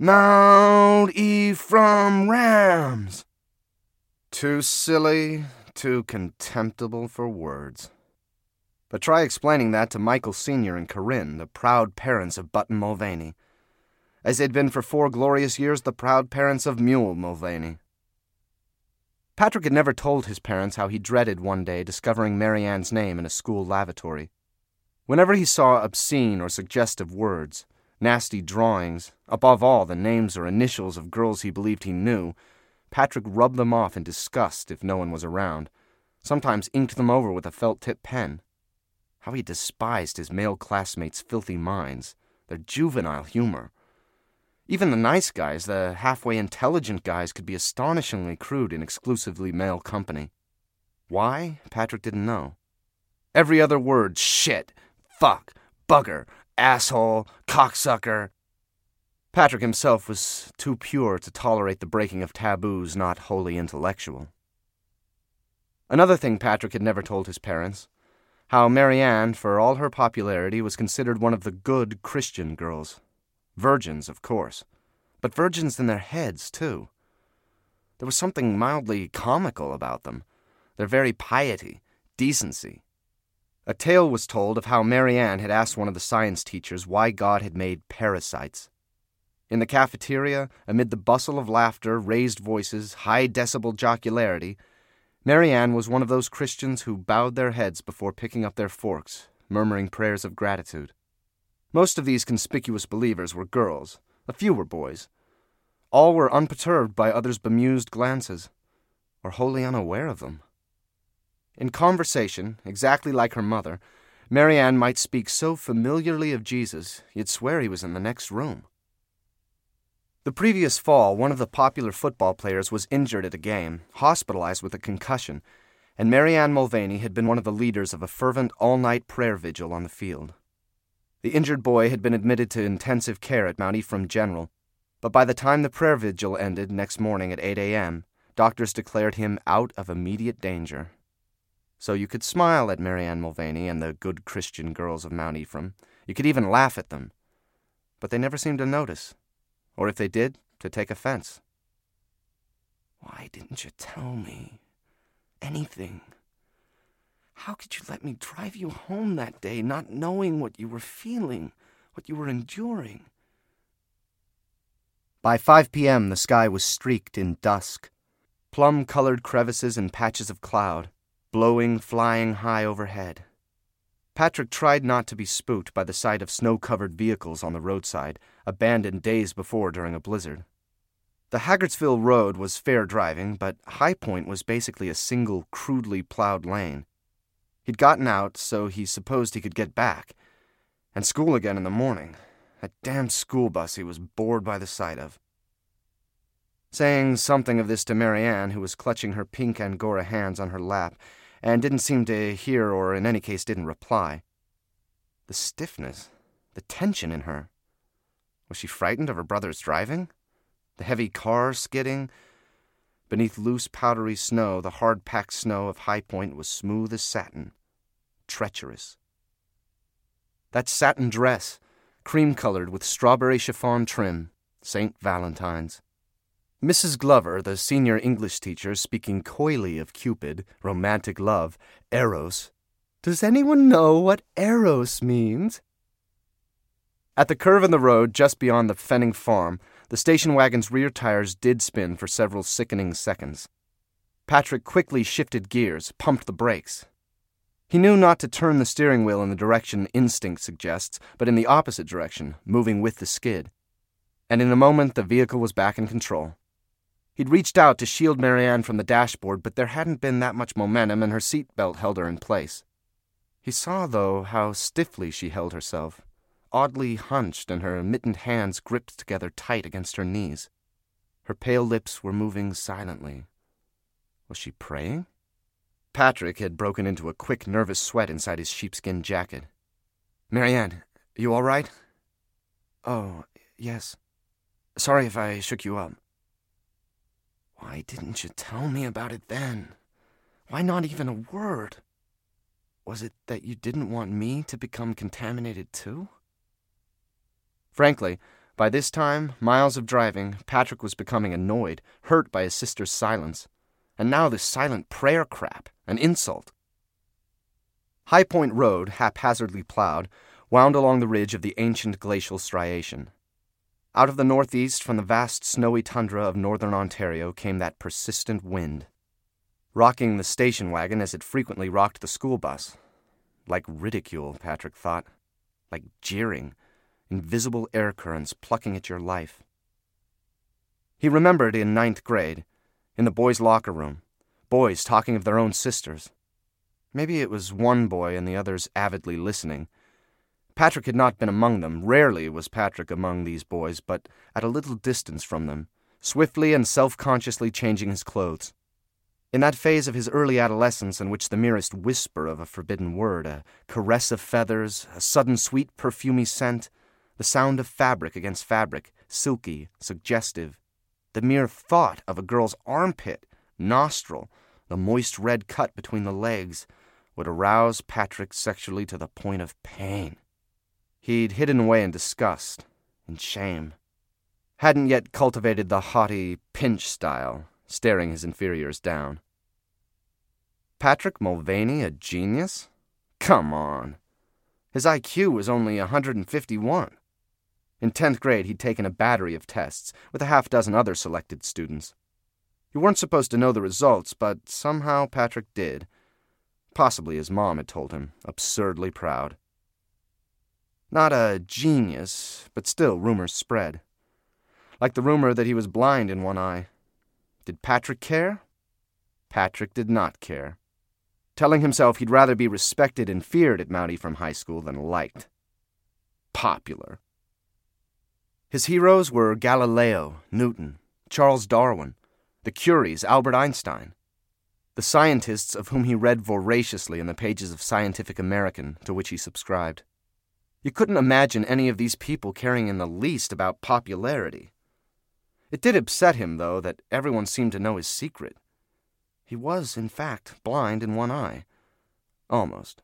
Mount Ephraim Rams. Too silly, too contemptible for words. But try explaining that to Michael Senior and Corinne, the proud parents of Button Mulvaney, as they'd been for four glorious years the proud parents of Mule Mulvaney. Patrick had never told his parents how he dreaded one day discovering Marianne's name in a school lavatory. Whenever he saw obscene or suggestive words, nasty drawings, above all the names or initials of girls he believed he knew, Patrick rubbed them off in disgust if no one was around, sometimes inked them over with a felt-tip pen. How he despised his male classmates' filthy minds, their juvenile humor. Even the nice guys, the halfway intelligent guys, could be astonishingly crude in exclusively male company. Why? Patrick didn't know. Every other word, shit, fuck, bugger, asshole, cocksucker. Patrick himself was too pure to tolerate the breaking of taboos not wholly intellectual. Another thing Patrick had never told his parents, how Marianne, for all her popularity, was considered one of the good Christian girls. Virgins, of course, but virgins in their heads, too. There was something mildly comical about them, their very piety, decency. A tale was told of how Mary Ann had asked one of the science teachers why God had made parasites. In the cafeteria, amid the bustle of laughter, raised voices, high decibel jocularity, Mary Ann was one of those Christians who bowed their heads before picking up their forks, murmuring prayers of gratitude. Most of these conspicuous believers were girls, a few were boys. All were unperturbed by others' bemused glances, or wholly unaware of them. In conversation, exactly like her mother, Mary Ann might speak so familiarly of Jesus, you'd swear he was in the next room. The previous fall, one of the popular football players was injured at a game, hospitalized with a concussion, and Mary Ann Mulvaney had been one of the leaders of a fervent all-night prayer vigil on the field. The injured boy had been admitted to intensive care at Mount Ephraim General, but by the time the prayer vigil ended next morning at eight a.m., doctors declared him out of immediate danger. So you could smile at Mary Ann Mulvaney and the good Christian girls of Mount Ephraim. You could even laugh at them. But they never seemed to notice, or if they did, to take offense. Why didn't you tell me anything? How could you let me drive you home that day, not knowing what you were feeling, what you were enduring? By five p.m., the sky was streaked in dusk. Plum-colored crevices and patches of cloud, blowing, flying high overhead. Patrick tried not to be spooked by the sight of snow-covered vehicles on the roadside, abandoned days before during a blizzard. The Haggardsville Road was fair driving, but High Point was basically a single, crudely plowed lane. He'd gotten out, so he supposed he could get back. And school again in the morning. That damn school bus he was bored by the sight of. Saying something of this to Mary Ann, who was clutching her pink Angora hands on her lap, and didn't seem to hear or in any case didn't reply. The stiffness, the tension in her. Was she frightened of her brother's driving? The heavy car skidding? Beneath loose, powdery snow, the hard-packed snow of High Point was smooth as satin, treacherous. That satin dress, cream-colored with strawberry chiffon trim, Saint Valentine's. Missus Glover, the senior English teacher, speaking coyly of Cupid, romantic love, Eros. Does anyone know what Eros means? At the curve in the road just beyond the Fenning farm, the station wagon's rear tires did spin for several sickening seconds. Patrick quickly shifted gears, pumped the brakes. He knew not to turn the steering wheel in the direction instinct suggests, but in the opposite direction, moving with the skid. And in a moment, the vehicle was back in control. He'd reached out to shield Mary Ann from the dashboard, but there hadn't been that much momentum, and her seatbelt held her in place. He saw, though, how stiffly she held herself, oddly hunched, and her mittened hands gripped together tight against her knees. Her pale lips were moving silently. Was she praying? Patrick had broken into a quick, nervous sweat inside his sheepskin jacket. Mary Ann, you all right? Oh, yes. Sorry if I shook you up. Why didn't you tell me about it then? Why not even a word? Was it that you didn't want me to become contaminated too? Frankly, by this time, miles of driving, Patrick was becoming annoyed, hurt by his sister's silence. And now this silent prayer crap, an insult. High Point Road, haphazardly plowed, wound along the ridge of the ancient glacial striation. Out of the northeast, from the vast snowy tundra of northern Ontario, came that persistent wind, rocking the station wagon as it frequently rocked the school bus. Like ridicule, Patrick thought. Like jeering, invisible air currents plucking at your life. He remembered in ninth grade, in the boys' locker room, boys talking of their own sisters. Maybe it was one boy and the others avidly listening. Patrick had not been among them. Rarely was Patrick among these boys, but at a little distance from them, swiftly and self-consciously changing his clothes. In that phase of his early adolescence in which the merest whisper of a forbidden word, a caress of feathers, a sudden sweet perfumey scent, the sound of fabric against fabric, silky, suggestive, the mere thought of a girl's armpit, nostril, the moist red cut between the legs, would arouse Patrick sexually to the point of pain. He'd hidden away in disgust, in shame. Hadn't yet cultivated the haughty pinch style, staring his inferiors down. Patrick Mulvaney, a genius? Come on. His I Q was only one hundred fifty-one. In tenth grade, he'd taken a battery of tests with a half dozen other selected students. You weren't supposed to know the results, but somehow Patrick did. Possibly his mom had told him, absurdly proud. Not a genius, but still rumors spread. Like the rumor that he was blind in one eye. Did Patrick care? Patrick did not care. Telling himself he'd rather be respected and feared at Mount Ephraim High School than liked. Popular. His heroes were Galileo, Newton, Charles Darwin, the Curies, Albert Einstein, the scientists of whom he read voraciously in the pages of Scientific American, to which he subscribed. You couldn't imagine any of these people caring in the least about popularity. It did upset him, though, that everyone seemed to know his secret. He was, in fact, blind in one eye. Almost.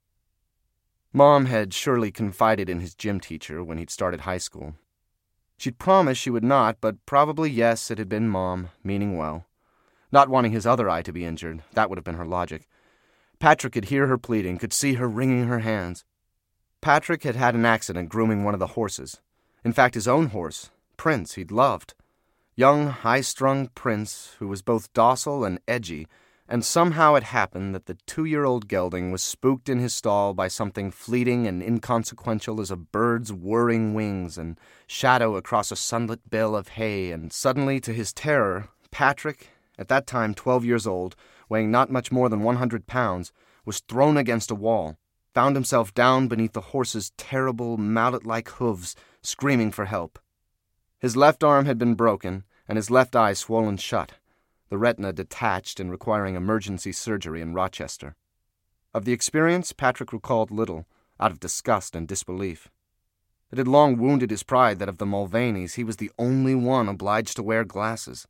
Mom had surely confided in his gym teacher when he'd started high school. She'd promised she would not, but probably yes, it had been Mom, meaning well. Not wanting his other eye to be injured, that would have been her logic. Patrick could hear her pleading, could see her wringing her hands. Patrick had had an accident grooming one of the horses. In fact, his own horse, Prince, he'd loved. Young, high-strung Prince, who was both docile and edgy, and somehow it happened that the two-year-old gelding was spooked in his stall by something fleeting and inconsequential as a bird's whirring wings and shadow across a sunlit bale of hay, and suddenly, to his terror, Patrick, at that time twelve years old, weighing not much more than one hundred pounds, was thrown against a wall, found himself down beneath the horse's terrible, mallet-like hooves, screaming for help. His left arm had been broken, and his left eye swollen shut, the retina detached and requiring emergency surgery in Rochester. Of the experience, Patrick recalled little, out of disgust and disbelief. It had long wounded his pride that of the Mulvaneys he was the only one obliged to wear glasses.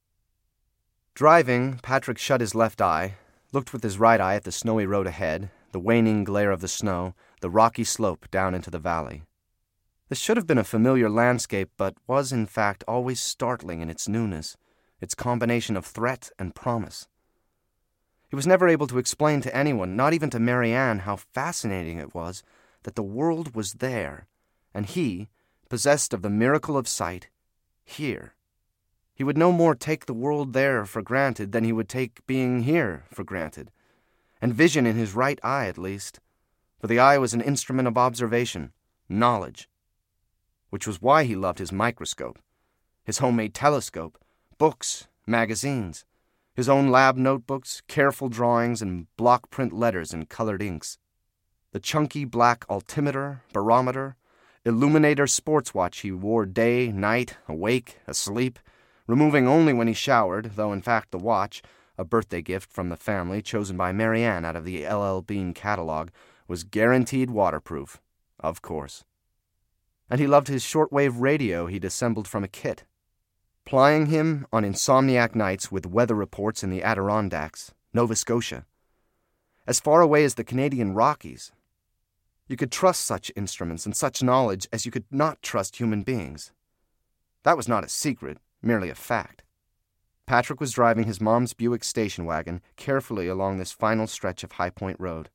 Driving, Patrick shut his left eye, looked with his right eye at the snowy road ahead, the waning glare of the snow, the rocky slope down into the valley. This should have been a familiar landscape, but was in fact always startling in its newness, its combination of threat and promise. He was never able to explain to anyone, not even to Marianne, how fascinating it was that the world was there, and he, possessed of the miracle of sight, here. He would no more take the world there for granted than he would take being here for granted, and vision in his right eye at least, for the eye was an instrument of observation, knowledge, which was why he loved his microscope, his homemade telescope, books, magazines, his own lab notebooks, careful drawings, and block print letters in colored inks, the chunky black altimeter, barometer, illuminator sports watch he wore day, night, awake, asleep, removing only when he showered, though in fact the watch, a birthday gift from the family chosen by Marianne out of the L L. Bean catalog, was guaranteed waterproof, of course. And he loved his shortwave radio he'd assembled from a kit, plying him on insomniac nights with weather reports in the Adirondacks, Nova Scotia, as far away as the Canadian Rockies. You could trust such instruments and such knowledge as you could not trust human beings. That was not a secret, merely a fact. Patrick was driving his mom's Buick station wagon carefully along this final stretch of High Point Road.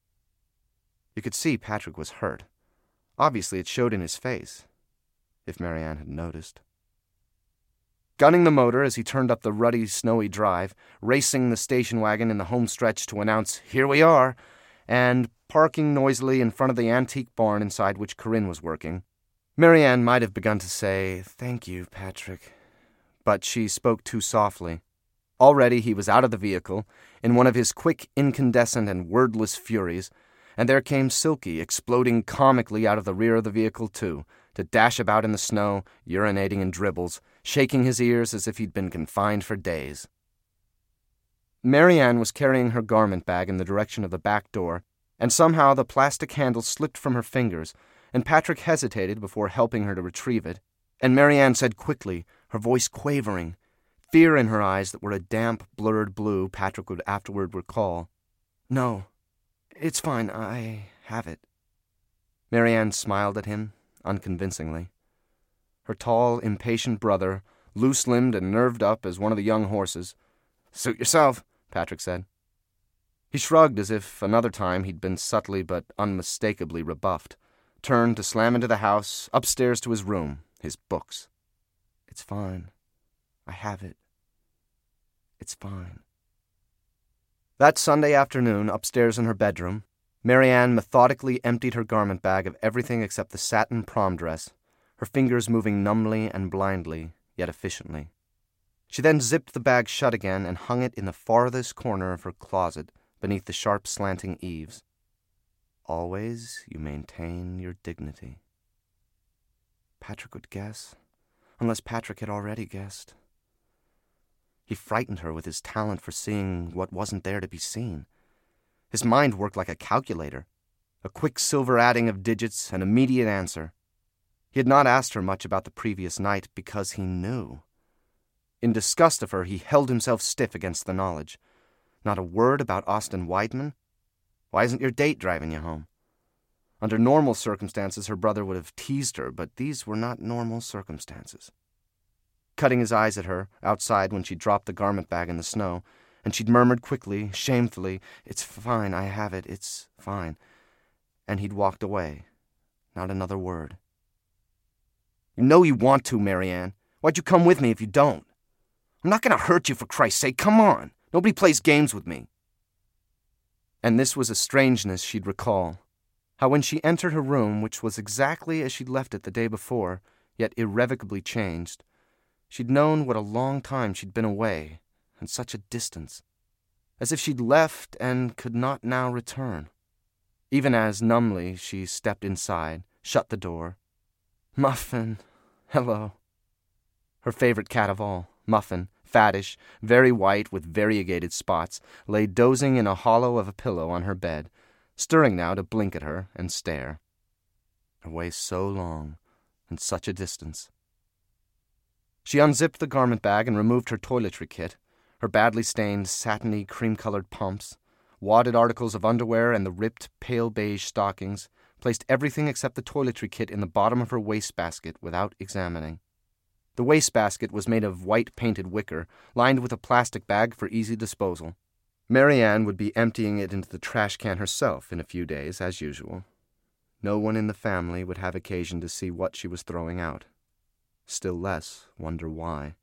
You could see Patrick was hurt. Obviously, it showed in his face, if Marianne had noticed. Gunning the motor as he turned up the rutty, snowy drive, racing the station wagon in the home stretch to announce, "Here we are," and parking noisily in front of the antique barn inside which Corinne was working, Marianne might have begun to say, "Thank you, Patrick," but she spoke too softly. Already he was out of the vehicle, in one of his quick, incandescent, and wordless furies, and there came Silky, exploding comically out of the rear of the vehicle, too, to dash about in the snow, urinating in dribbles, shaking his ears as if he'd been confined for days. Marianne was carrying her garment bag in the direction of the back door, and somehow the plastic handle slipped from her fingers, and Patrick hesitated before helping her to retrieve it, and Marianne said quickly, her voice quavering, fear in her eyes that were a damp, blurred blue Patrick would afterward recall, "No. It's fine, I have it." Marianne smiled at him, unconvincingly. Her tall, impatient brother, loose-limbed and nerved up as one of the young horses. "Suit yourself," Patrick said. He shrugged as if another time he'd been subtly but unmistakably rebuffed, turned to slam into the house, upstairs to his room, his books. It's fine. I have it. It's fine. That Sunday afternoon, upstairs in her bedroom, Marianne methodically emptied her garment bag of everything except the satin prom dress, her fingers moving numbly and blindly, yet efficiently. She then zipped the bag shut again and hung it in the farthest corner of her closet, beneath the sharp slanting eaves. Always you maintain your dignity. Patrick would guess, unless Patrick had already guessed. He frightened her with his talent for seeing what wasn't there to be seen. His mind worked like a calculator, a quick silver adding of digits, an immediate answer. He had not asked her much about the previous night because he knew. In disgust of her, he held himself stiff against the knowledge. Not a word about Austin Weidman? Why isn't your date driving you home? Under normal circumstances, her brother would have teased her, but these were not normal circumstances. Cutting his eyes at her, outside when she dropped the garment bag in the snow, and she'd murmured quickly, shamefully, "It's fine, I have it, it's fine." And he'd walked away. Not another word. "You know you want to, Marianne. Why'd you come with me if you don't? I'm not going to hurt you, for Christ's sake. Come on. Nobody plays games with me." And this was a strangeness she'd recall. How when she entered her room, which was exactly as she'd left it the day before, yet irrevocably changed, she'd known what a long time she'd been away, and such a distance, as if she'd left and could not now return. Even as, numbly, she stepped inside, shut the door. Muffin, hello. Her favorite cat of all, Muffin, fattish, very white with variegated spots, lay dozing in a hollow of a pillow on her bed, stirring now to blink at her and stare. Away so long, and such a distance. She unzipped the garment bag and removed her toiletry kit, her badly stained, satiny, cream-colored pumps, wadded articles of underwear and the ripped, pale beige stockings, placed everything except the toiletry kit in the bottom of her wastebasket without examining. The wastebasket was made of white painted wicker, lined with a plastic bag for easy disposal. Marianne would be emptying it into the trash can herself in a few days, as usual. No one in the family would have occasion to see what she was throwing out. Still less wonder why.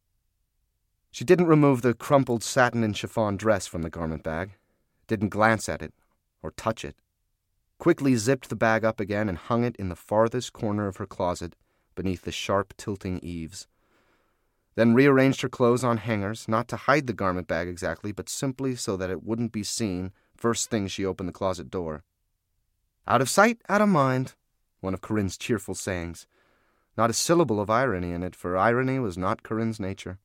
She didn't remove the crumpled satin and chiffon dress from the garment bag, didn't glance at it or touch it, quickly zipped the bag up again and hung it in the farthest corner of her closet beneath the sharp tilting eaves. Then rearranged her clothes on hangers, not to hide the garment bag exactly, but simply so that it wouldn't be seen first thing she opened the closet door. Out of sight, out of mind, one of Corinne's cheerful sayings. Not a syllable of irony in it, for irony was not Corinne's nature.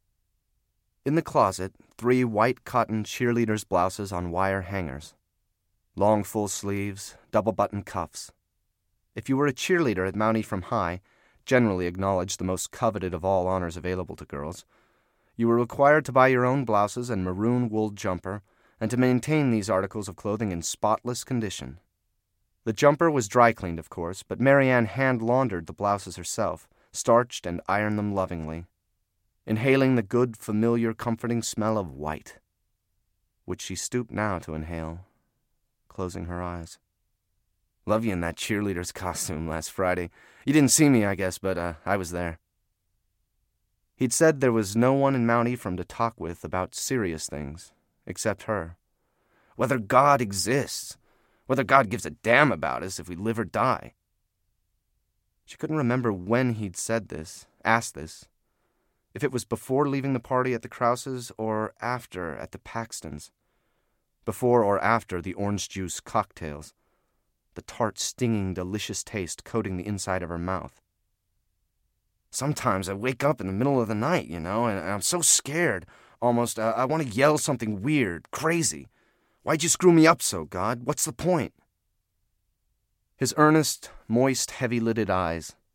In the closet, three white cotton cheerleaders' blouses on wire hangers. Long full sleeves, double-button cuffs. If you were a cheerleader at Mount Ephraim High, generally acknowledged the most coveted of all honors available to girls, you were required to buy your own blouses and maroon wool jumper, and to maintain these articles of clothing in spotless condition. The jumper was dry-cleaned, of course, but Marianne hand-laundered the blouses herself, starched and ironed them lovingly, inhaling the good, familiar, comforting smell of white, which she stooped now to inhale, closing her eyes. "Love you in that cheerleader's costume last Friday. You didn't see me, I guess, but uh, I was there." He'd said there was no one in Mount Ephraim to talk with about serious things, except her. Whether God exists, whether God gives a damn about us if we live or die. She couldn't remember when he'd said this, asked this, if it was before leaving the party at the Krauses or after at the Paxtons, before or after the orange juice cocktails, the tart, stinging, delicious taste coating the inside of her mouth. "Sometimes I wake up in the middle of the night, you know, and I'm so scared, almost uh, I want to yell something weird, crazy. Why'd you screw me up so, God? What's the point?" His earnest, moist, heavy-lidded eyes,